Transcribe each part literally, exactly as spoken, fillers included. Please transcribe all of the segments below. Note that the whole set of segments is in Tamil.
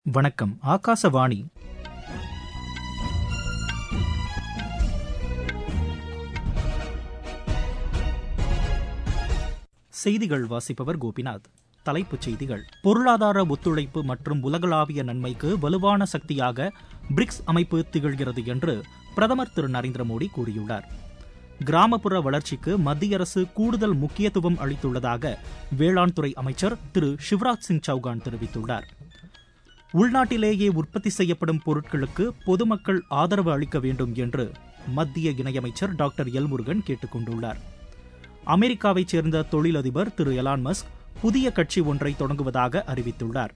வணக்கம். ஆகாசவாணி. செய்திகள் வாசிப்பவர் கோபிநாத். தலைப்புச் செய்திகள். பொருளாதார ஒத்துழைப்பு மற்றும் உலகளாவிய நன்மைக்கு வலுவான சக்தியாக பிரிக்ஸ் அமைப்பு திகழ்கிறது என்று பிரதமர் திரு நரேந்திர மோடி கூறியுள்ளார். கிராமப்புற வளர்ச்சிக்கு மத்திய அரசு கூடுதல் முக்கியத்துவம் அளித்துள்ளதாக வேளாண் துறை அமைச்சர் திரு சிவராஜ் சிங் சௌகான் தெரிவித்துள்ளார். உள்நாட்டிலேயே உற்பத்தி செய்யப்படும் பொருட்களுக்கு பொதுமக்கள் ஆதரவு அளிக்க வேண்டும் என்று மத்திய இணையமைச்சர் டாக்டர் எல் முருகன் கேட்டுக் கொண்டுள்ளார். அமெரிக்காவைச் சேர்ந்த தொழிலதிபர் திரு எலான் மஸ்க் புதிய கட்சி ஒன்றை தொடங்குவதாக அறிவித்துள்ளார்.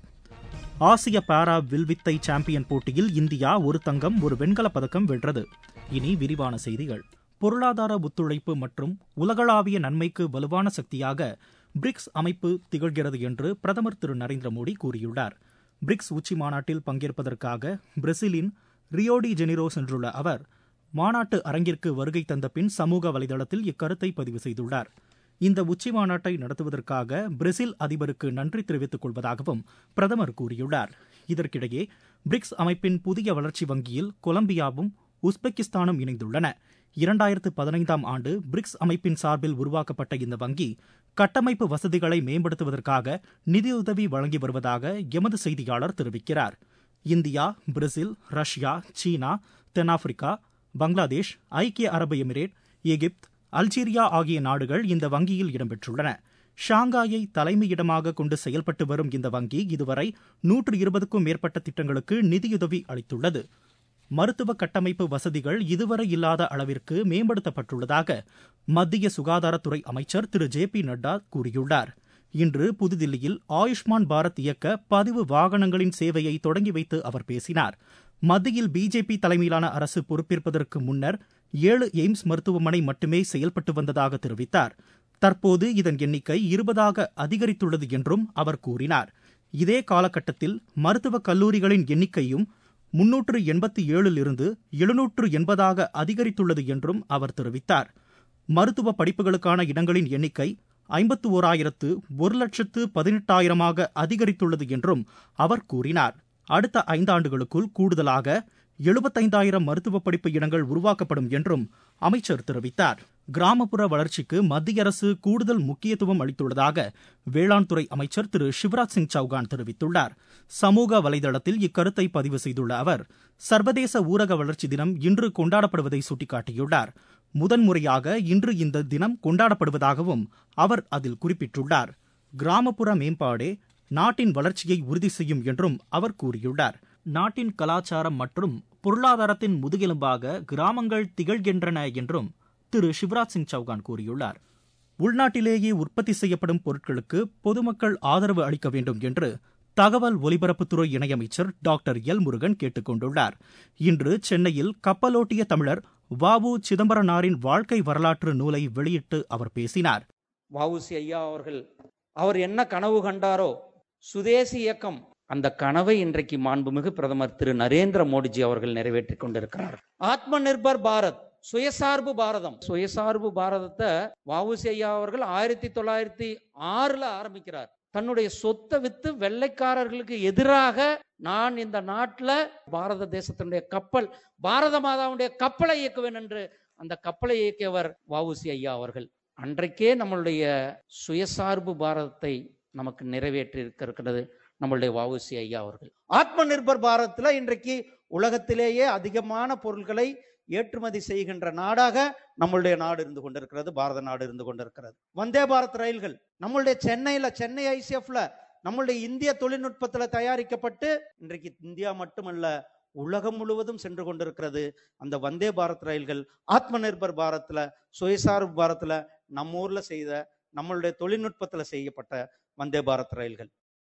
ஆசிய பாரா வில்வித்தை சாம்பியன் போட்டியில் இந்தியா ஒரு தங்கம் ஒரு வெண்கலப் பதக்கம் வென்றது. இனி விரிவான செய்திகள். பொருளாதார ஒத்துழைப்பு மற்றும் உலகளாவிய நன்மைக்கு வலுவான சக்தியாக பிரிக்ஸ் அமைப்பு திகழ்கிறது என்று பிரதமர் திரு நரேந்திர மோடி கூறியுள்ளார். பிரிக்ஸ் உச்சி மாநாட்டில் பங்கேற்பதற்காக பிரேசிலின் ரியோ டி ஜெனிரோ சென்றுள்ள அவர் மாநாட்டு அரங்கிற்கு வருகை தந்த பின் சமூக வலைதளத்தில் இக்கருத்தை பதிவு செய்துள்ளார். இந்த உச்சி மாநாட்டை நடத்துவதற்காக பிரேசில் அதிபருக்கு நன்றி தெரிவித்துக் கொள்வதாகவும் பிரதமர் கூறியுள்ளார். இதற்கிடையே பிரிக்ஸ் அமைப்பின் புதிய வளர்ச்சி வங்கியில் கொலம்பியாவும் உஸ்பெகிஸ்தானும் இணைந்துள்ளன. இரண்டாயிரத்து பதினைந்தாம் ஆண்டு பிரிக்ஸ் அமைப்பின் சார்பில் உருவாக்கப்பட்ட இந்த வங்கி கட்டமைப்பு வசதிகளை மேம்படுத்துவதற்காக நிதியுதவி வழங்கி வருவதாக எமது செய்தியாளர் தெரிவிக்கிறார். இந்தியா, பிரேசில், ரஷ்யா, சீனா, தென்னாப்பிரிக்கா, பங்களாதேஷ், ஐக்கிய அரபு எமிரேட், எகிப்து, அல்ஜீரியா ஆகிய நாடுகள் இந்த வங்கியில் இடம்பெற்றுள்ளன. ஷாங்காயை தலைமையிடமாக கொண்டு செயல்பட்டு வரும் இந்த வங்கி இதுவரை நூற்று இருபதுக்கும் மேற்பட்ட திட்டங்களுக்கு நிதியுதவி அளித்துள்ளது. மருத்துவ கட்டமைப்பு வசதிகள் இதுவரை இல்லாத அளவிற்கு மேம்படுத்தப்பட்டுள்ளதாக மத்திய சுகாதாரத்துறை அமைச்சர் திரு ஜே பி நட்டா கூறியுள்ளார். இன்று புதுதில்லியில் ஆயுஷ்மான் பாரத் இயக்க பதிவு வாகனங்களின் சேவையை தொடங்கி வைத்து அவர் பேசினார். மத்தியில் பிஜேபி தலைமையிலான அரசு பொறுப்பேற்பதற்கு முன்னர் ஏழு எய்ம்ஸ் மருத்துவமனை மட்டுமே செயல்பட்டு வந்ததாக தெரிவித்தார். தற்போது இதன் எண்ணிக்கை இருபதாக அதிகரித்துள்ளது என்றும் அவர் கூறினார். இதே காலகட்டத்தில் மருத்துவக் கல்லூரிகளின் எண்ணிக்கையும் முன்னூற்று எண்பத்தி ஏழில் இருந்து எழுநூற்று எண்பதாக அதிகரித்துள்ளது என்றும் அவர் தெரிவித்தார். மருத்துவ படிப்புகளுக்கான இடங்களின் எண்ணிக்கை ஐம்பத்து ஓராயிரத்து ஒரு லட்சத்து பதினெட்டாயிரமாக அதிகரித்துள்ளது என்றும் அவர் கூறினார். அடுத்த ஐந்தாண்டுகளுக்குள் கூடுதலாக எழுபத்தைந்தாயிரம் மருத்துவ படிப்பு இடங்கள் உருவாக்கப்படும் என்றும் அமைச்சர் தெரிவித்தார். கிராமப்புற வளர்ச்சிக்கு மத்திய அரசு கூடுதல் முக்கியத்துவம் அளித்துள்ளதாக வேளாண் துறை அமைச்சர் திரு சிவராஜ் சிங் சௌகான் தெரிவித்துள்ளார். சமூக வலைதளத்தில் இக்கருத்தை பதிவு செய்துள்ள அவர் சர்வதேச ஊரக வளர்ச்சி தினம் இன்று கொண்டாடப்படுவதை சுட்டிக்காட்டியுள்ளார். முதன்முறையாக இன்று இந்த தினம் கொண்டாடப்படுவதாகவும் அவர் அதில் குறிப்பிட்டுள்ளார். கிராமப்புற மேம்பாடே நாட்டின் வளர்ச்சியை உறுதி செய்யும் என்றும் அவர் கூறியுள்ளார். நாட்டின் கலாச்சாரம் மற்றும் பொருளாதாரத்தின் முதுகெலும்பாக கிராமங்கள் திகழ்கின்றன என்றும் திரு சிவராஜ் சிங் சௌகான் கூறியுள்ளார். உள்நாட்டிலேயே உற்பத்தி செய்யப்படும் பொருட்களுக்கு பொதுமக்கள் ஆதரவு அளிக்க வேண்டும் என்று தகவல் ஒலிபரப்புத்துறை இணையமைச்சர் டாக்டர் எல் முருகன் கேட்டுக் கொண்டுள்ளார். இன்று சென்னையில் கப்பலோட்டிய தமிழர் வ உ சிதம்பரனாரின் வாழ்க்கை வரலாற்று நூலை வெளியிட்டு அவர் பேசினார். வ.உ.சி. ஐயா அவர்கள் அவர் என்ன கனவு கண்டாரோ சுதேசி இயக்கம், அந்த கனவை இன்றைக்கு மாண்புமிகு பிரதமர் திரு நரேந்திர மோடிஜி அவர்கள் நிறைவேற்றிக் கொண்டிருக்கிறார். ஆத்ம நிர்பர் பாரத், சுயசார்பு பாரதம். சுயசார்பு பாரதத்தை வ.உ.சி. ஐயா அவர்கள் ஆயிரத்தி தொள்ளாயிரத்தி ஆறுல ஆரம்பிக்கிறார். தன்னுடைய சொத்தை வித்து வெள்ளைக்காரர்களுக்கு எதிராக நான் இந்த நாட்டில் பாரத தேசத்தினுடைய கப்பல், பாரத மாதாவுடைய கப்பலை இயக்குவேன் என்று அந்த கப்பலை இயக்கியவர் வ.உ.சி. ஐயா அவர்கள். அன்றைக்கே நம்மளுடைய சுயசார்பு பாரதத்தை நமக்கு நிறைவேற்றி இருக்கிறது நம்மளுடைய வ.உ.சி. ஐயா அவர்கள். ஆத்ம நிர்பர் பாரத்ல இன்றைக்கு உலகத்திலேயே அதிகமான பொருட்களை ஏற்றுமதி செய்கின்ற நாடாக நம்மளுடைய நாடு இருந்து கொண்டிருக்கிறது, பாரத நாடு இருந்து கொண்டிருக்கிறது. வந்தே பாரத் ரயில்கள் நம்மளுடைய சென்னையில, சென்னை ஐசிஎஃப்ல நம்மளுடைய இந்திய தொழில்நுட்பத்தில் தயாரிக்கப்பட்டு இன்றைக்கு இந்தியா மட்டுமல்ல உலகம் முழுவதும் சென்று கொண்டிருக்கிறது. அந்த வந்தே பாரத் ரயில்கள் ஆத்ம நிர்பர் பாரத்ல, சுயசார்பு பாரத்ல நம்ம ஊர்ல செய்த நம்மளுடைய தொழில்நுட்பத்தில் செய்யப்பட்ட வந்தே பாரத் ரயில்கள்.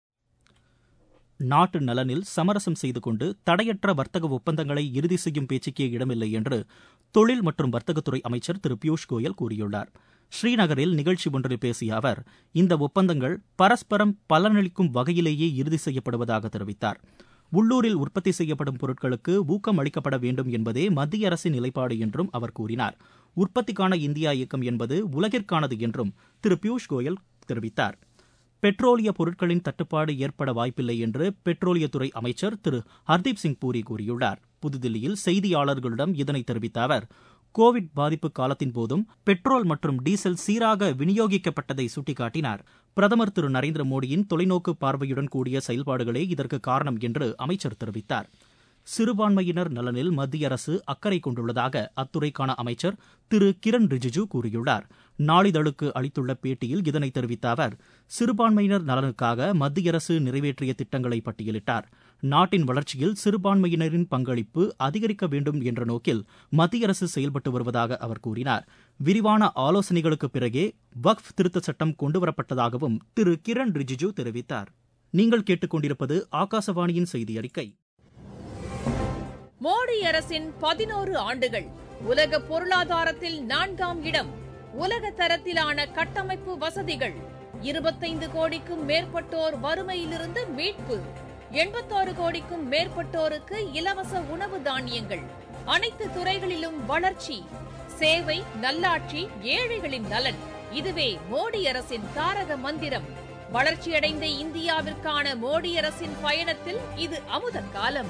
நாட்டு நலனில் சமரசம் செய்து கொண்டு தடையற்ற வர்த்தக ஒப்பந்தங்களை இறுதி செய்யும் பேச்சுக்கே இடமில்லை என்று தொழில் மற்றும் வர்த்தகத்துறை அமைச்சர் திரு பியூஷ் கோயல் கூறியுள்ளார். ஸ்ரீநகரில் நிகழ்ச்சி ஒன்றில் பேசிய அவர் இந்த ஒப்பந்தங்கள் பரஸ்பரம் பலனளிக்கும் வகையிலேயே இறுதி செய்யப்படுவதாக தெரிவித்தார். உள்ளூரில் உற்பத்தி செய்யப்படும் பொருட்களுக்கு ஊக்கம் அளிக்கப்பட வேண்டும் என்பதே மத்திய அரசின் நிலைப்பாடு என்றும் அவர் கூறினார். உற்பத்திக்கான இந்தியா இயக்கம் என்பது உலகிற்கானது என்றும் திரு பியூஷ் கோயல் தெரிவித்தார். பெட்ரோலிய பொருட்களின் தட்டுப்பாடு ஏற்பட வாய்ப்பில்லை என்று பெட்ரோலியத்துறை அமைச்சர் திரு ஹர்தீப் சிங் பூரி கூறியுள்ளார். புதுதில்லியில் செய்தியாளர்களிடம் இதனை தெரிவித்த அவர், கோவிட் பாதிப்பு காலத்தின் போதும் பெட்ரோல் மற்றும் டீசல் சீராக விநியோகிக்கப்பட்டதை சுட்டிக்காட்டினார். பிரதமர் திரு நரேந்திர மோடியின் தொலைநோக்கு பார்வையுடன் கூடிய செயல்பாடுகளே இதற்கு காரணம் என்று அமைச்சர் தெரிவித்தார். சிறுபான்மையினர் நலனில் மத்திய அரசு அக்கறை கொண்டுள்ளதாக அத்துறைக்கான அமைச்சர் திரு கிரண் ரிஜிஜு கூறியுள்ளார். நாளிதழுக்கு அளித்துள்ள பேட்டியில் இதனை தெரிவித்த அவர், சிறுபான்மையினர் நலனுக்காக மத்திய அரசு நிறைவேற்றிய திட்டங்களை பட்டியலிட்டார். நாட்டின் வளர்ச்சியில் சிறுபான்மையினரின் பங்களிப்பு அதிகரிக்க வேண்டும் என்ற நோக்கில் மத்திய அரசு செயல்பட்டு வருவதாக அவர் கூறினார். விரிவான ஆலோசனைகளுக்கு பிறகே வக்ஃப் திருத்த சட்டம் கொண்டுவரப்பட்டதாகவும் திரு கிரண் ரிஜிஜு தெரிவித்தார். நீங்கள் கேட்டுக்கொண்டிருப்பது ஆகாசவாணியின் செய்தி அறிக்கை. மோடி அரசின் பதினோரு ஆண்டுகள், உலக பொருளாதாரத்தில் நான்காம் இடம், உலக தரத்திலான கட்டமைப்பு வசதிகள், இருபத்தைந்து கோடிக்கும் மேற்பட்டோர் வறுமையிலிருந்து மீட்பு, எண்பத்தாறு கோடிக்கும் மேற்பட்டோருக்கு இலவச உணவு தானியங்கள், அனைத்து துறைகளிலும் வளர்ச்சி, சேவை, நல்லாட்சி, ஏழைகளின் நலன். இதுவே மோடி அரசின் தாரக மந்திரம். வளர்ச்சியடைந்த இந்தியாவிற்கான மோடி அரசின் பயணத்தில் இது அமுத காலம்.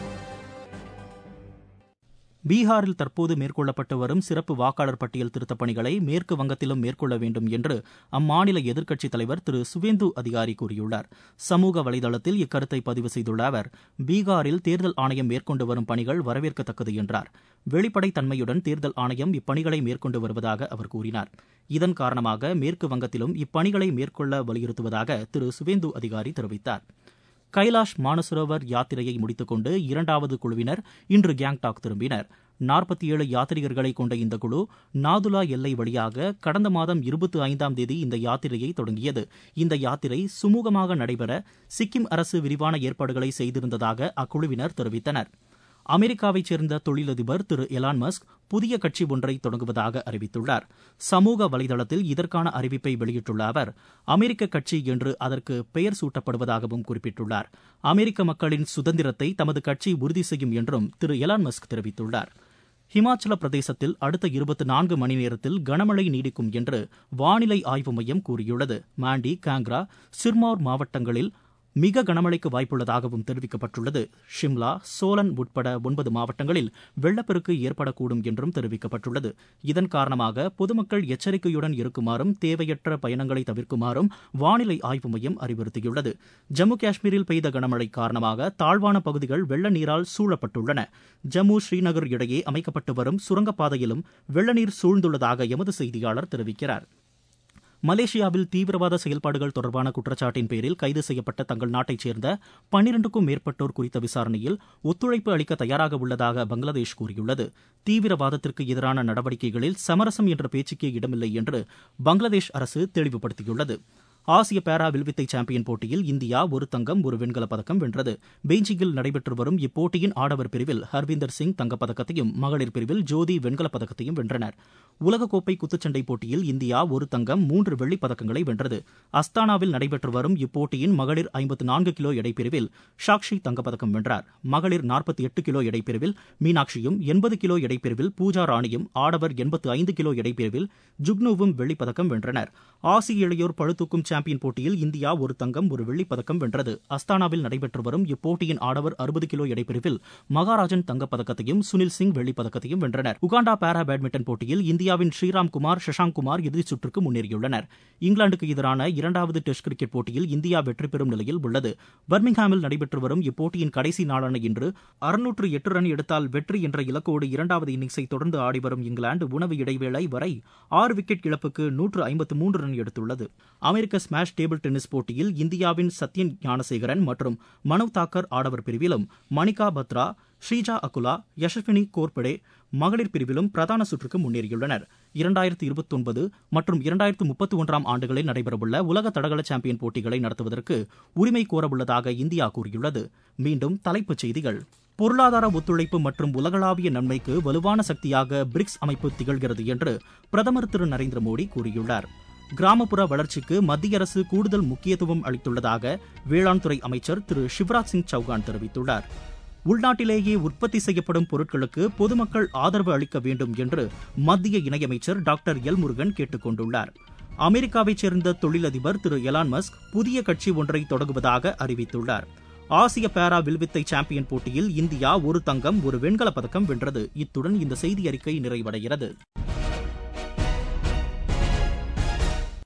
பீகாரில் தற்போது மேற்கொள்ளப்பட்டு வரும் சிறப்பு வாக்காளர் பட்டியல் திருத்தப் பணிகளை மேற்கு வங்கத்திலும் மேற்கொள்ள வேண்டும் என்று அம்மாநில எதிர்க்கட்சித் தலைவர் திரு சுவேந்து அதிகாரி கூறியுள்ளார். சமூக வலைதளத்தில் இக்கருத்தை பதிவு செய்துள்ள அவர், பீகாரில் தேர்தல் ஆணையம் மேற்கொண்டு வரும் பணிகள் வரவேற்கத்தக்கது என்றார். வெளிப்படைத்தன்மையுடன் தேர்தல் ஆணையம் இப்பணிகளை மேற்கொண்டு வருவதாக அவர் கூறினார். இதன் காரணமாக மேற்கு வங்கத்திலும் இப்பணிகளை மேற்கொள்ள வலியுறுத்துவதாக திரு சுவேந்து அதிகாரி தெரிவித்தார். கைலாஷ் மானசரோவர் யாத்திரையை முடித்துக் கொண்டு இரண்டாவது குழுவினர் இன்று கேங்டாக் திரும்பினர். நாற்பத்தி ஏழு யாத்ரீகர்களை கொண்ட இந்த குழு நாதுலா எல்லை வழியாக கடந்த மாதம் இருபத்தி ஐந்தாம் தேதி இந்த யாத்திரையை தொடங்கியது. இந்த யாத்திரை சுமூகமாக நடைபெற சிக்கிம் அரசு விரிவான ஏற்பாடுகளை செய்திருந்ததாக அக்குழுவினர் தெரிவித்தனர். அமெரிக்காவைச் சேர்ந்த தொழிலதிபர் திரு எலான் மஸ்க் புதிய கட்சி ஒன்றை தொடங்குவதாக அறிவித்துள்ளார். சமூக வலைதளத்தில் இதற்கான அறிவிப்பை வெளியிட்டுள்ள அவர், அமெரிக்க கட்சி என்று அதற்கு பெயர் சூட்டப்படுவதாகவும் குறிப்பிட்டுள்ளார். அமெரிக்க மக்களின் சுதந்திரத்தை தமது கட்சி உறுதி செய்யும் என்றும் திரு எலான் மஸ்க் தெரிவித்துள்ளார். ஹிமாச்சல பிரதேசத்தில் அடுத்த இருபத்தி நான்கு மணி நேரத்தில் கனமழை நீடிக்கும் என்று வானிலை ஆய்வு மையம் கூறியுள்ளது. மாண்டி, காங்க்ரா, சிர்மௌர் மாவட்டங்களில் மிக கனமழைக்கு வாய்ப்புள்ளதாகவும் தெரிவிக்கப்பட்டுள்ளது. ஷிம்லா, சோலன் உட்பட ஒன்பது மாவட்டங்களில் வெள்ளப்பெருக்கு ஏற்படக்கூடும் என்றும் தெரிவிக்கப்பட்டுள்ளது. இதன் காரணமாக பொதுமக்கள் எச்சரிக்கையுடன் இருக்குமாறும் தேவையற்ற பயணங்களை தவிர்க்குமாறும் வானிலை ஆய்வு மையம் அறிவுறுத்தியுள்ளது. ஜம்மு காஷ்மீரில் பெய்த கனமழை காரணமாக தாழ்வான பகுதிகள் வெள்ள நீரால் சூழப்பட்டுள்ளன. ஜம்மு ஸ்ரீநகர் இடையே அமைக்கப்பட்டு வரும் சுரங்கப்பாதையிலும் வெள்ளநீர் சூழ்ந்துள்ளதாக எமது செய்தியாளர் தெரிவிக்கிறார். மலேசியாவில் தீவிரவாத செயல்பாடுகள் தொடர்பான குற்றச்சாட்டின் பேரில் கைது செய்யப்பட்ட தங்கள் நாட்டைச் சேர்ந்த பன்னிரண்டுக்கும் மேற்பட்டோர் குறித்த விசாரணையில் ஒத்துழைப்பு அளிக்க தயாராக உள்ளதாக பங்களாதேஷ் கூறியுள்ளது. தீவிரவாதத்திற்கு எதிரான நடவடிக்கைகளில் சமரசம் என்ற பேச்சுக்கே இடமில்லை என்று பங்களாதேஷ் அரசு தெளிவுபடுத்தியுள்ளது. ஆசிய பாரா வில்வித்தை சாம்பியன் போட்டியில் இந்தியா ஒரு தங்கம் ஒரு வெண்கலப் பதக்கம் வென்றது. பெய்ஜிங்கில் நடைபெற்று வரும் இப்போட்டியின் ஆடவர் பிரிவில் ஹர்வீந்தர் சிங் தங்கப்பதக்கத்தையும் மகளிர் பிரிவில் ஜோதி வெண்கலப் பதக்கத்தையும் வென்றனர். உலகக்கோப்பை குத்துச்சண்டை போட்டியில் இந்தியா ஒரு தங்கம் மூன்று வெள்ளிப் பதக்கங்களை வென்றது. அஸ்தானாவில் நடைபெற்று வரும் இப்போட்டியின் மகளிர் ஐம்பத்து நான்கு கிலோ எடைப்பிரிவில் சாக்ஷி தங்கப்பதக்கம் வென்றார். மகளிர் நாற்பத்தி எட்டு கிலோ எடைப்பிரிவில் மீனாட்சியும், எண்பது கிலோ எடைப்பிரிவில் பூஜா ராணியும், ஆடவர் எண்பத்து ஐந்து கிலோ எடைப்பிரிவில் ஜுக்னுவும் வெள்ளிப் பதக்கம் வென்றனர். ஆசிய இளையோர் பளுதூக்கும் சாம்பியன் போட்டியில் இந்தியா ஒரு தங்கம் ஒரு வெள்ளிப் பதக்கம் வென்றது. அஸ்தானாவில் நடைபெற்று வரும் இப்போட்டியின் ஆடவர் அறுபது கிலோ எடைப்பிரிவில் மகாராஜன் தங்கப்பதக்கத்தையும் சுனில் சிங் வெள்ளிப் பதக்கத்தையும் வென்றனர். உகாண்டா பாரா பேட்மிண்டன் போட்டியில் இந்தியாவின் ஸ்ரீராம் குமார், சஷாங்க் குமார் இறுதிச் சுற்றுக்கு முன்னேறியுள்ளனர். இங்கிலாந்துக்கு எதிரான இரண்டாவது டெஸ்ட் கிரிக்கெட் போட்டியில் இந்தியா வெற்றி பெறும் நிலையில் உள்ளது. பர்மிங்ஹாமில் நடைபெற்று வரும் இப்போட்டியின் கடைசி நாளான இன்று அறுநூற்று எட்டு ரன் எடுத்தால் வெற்றி என்ற இலக்கோடு இரண்டாவது இன்னிங்ஸை தொடர்ந்து ஆடிவரும் இங்கிலாந்து உணவு இடைவேளை வரை ஆறு விக்கெட் இழப்புக்கு நூற்று ஐம்பத்து மூன்று ரன் எடுத்துள்ளது. அமெரிக்க ஸ்மாஷ் டேபிள் டென்னிஸ் போட்டியில் இந்தியாவின் சத்யன் ஞானசேகரன் மற்றும் மனவ் தாக்கர் ஆடவர் பிரிவிலும், மணிகா பத்ரா, ஸ்ரீஜா அகுலா, யசஸ்வினி கோர்படே மகளிர் பிரிவிலும் பிரதான சுற்றுக்கு முன்னேறியுள்ளனர். இரண்டாயிரத்து இருபத்தி ஒன்பது மற்றும் இரண்டாயிரத்து முப்பத்தி ஒன்றாம் ஆண்டுகளில் நடைபெறவுள்ள உலக தடகள சாம்பியன் போட்டிகளை நடத்துவதற்கு உரிமை கோரவுள்ளதாக இந்தியா கூறியுள்ளது. மீண்டும் தலைப்புச் செய்திகள். பொருளாதார ஒத்துழைப்பு மற்றும் உலகளாவிய நன்மைக்கு வலுவான சக்தியாக பிரிக்ஸ் அமைப்பு திகழ்கிறது என்று பிரதமர் திரு நரேந்திர மோடி கூறியுள்ளார். கிராமப்புற வளர்ச்சிக்கு மத்திய அரசு கூடுதல் முக்கியத்துவம் அளித்துள்ளதாக வேளாண் துறை அமைச்சர் திரு சிவராஜ் சிங் சௌகான் தெரிவித்துள்ளார். உள்நாட்டிலேயே உற்பத்தி செய்யப்படும் பொருட்களுக்கு பொதுமக்கள் ஆதரவு அளிக்க வேண்டும் என்று மத்திய இணையமைச்சர் டாக்டர் எல் முருகன் கேட்டுக் கொண்டுள்ளார். அமெரிக்காவைச் சேர்ந்த தொழிலதிபர் திரு எலான் மஸ்க் புதிய கட்சி ஒன்றை தொடங்குவதாக அறிவித்துள்ளார். ஆசிய பாரா வில்வித்தை சாம்பியன் போட்டியில் இந்தியா ஒரு தங்கம் ஒரு வெண்கலப் பதக்கம் வென்றது. இத்துடன் இந்த செய்தி அறிக்கை நிறைவடைகிறது.